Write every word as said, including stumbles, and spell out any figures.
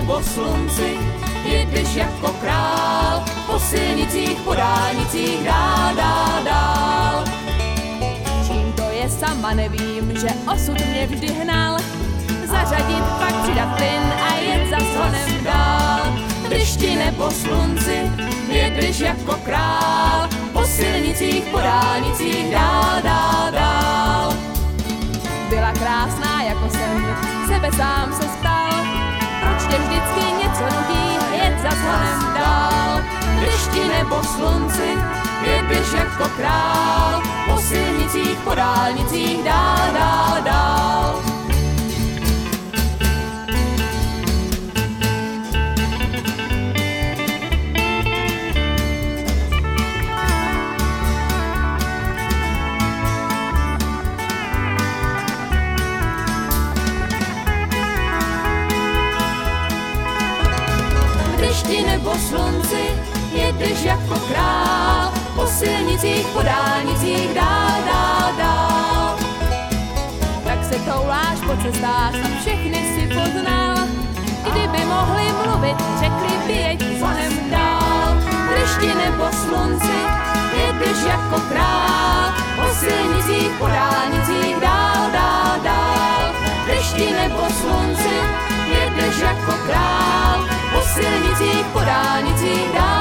nebo slunci, jedeš jako král, po silnicích, po dálnicích, dál, dál, dál. Čím to je, sama nevím, že osud mě vždy hnal, zařadit, pak přidat plyn a jet za honem dál. V dešti nebo slunci, jedeš jako král, po silnicích, po dálnicích, dál, dál, dál. Byla krásná jako sen, sebe sám se stal, proč tě vždycky něco nutí, jet za honem dál. V dešti nebo slunci, jedeš jako král, po silnicích, po dálnicích, dál, dál, dál. Dešti nebo slunci, jedeš jako král, po silnicích, po dálnicích, dál, dál, dál. Tak se touláš po cestách a všechny si poznal, kdyby mohli mluvit, řekli by jeď honem dál. Dešti nebo slunci, jedeš jako král, po silnicích, po dálnicích, dál, dál, dál. Dešti nebo slunci, jedeš jako král, po silnicích, po dálnicích, dál.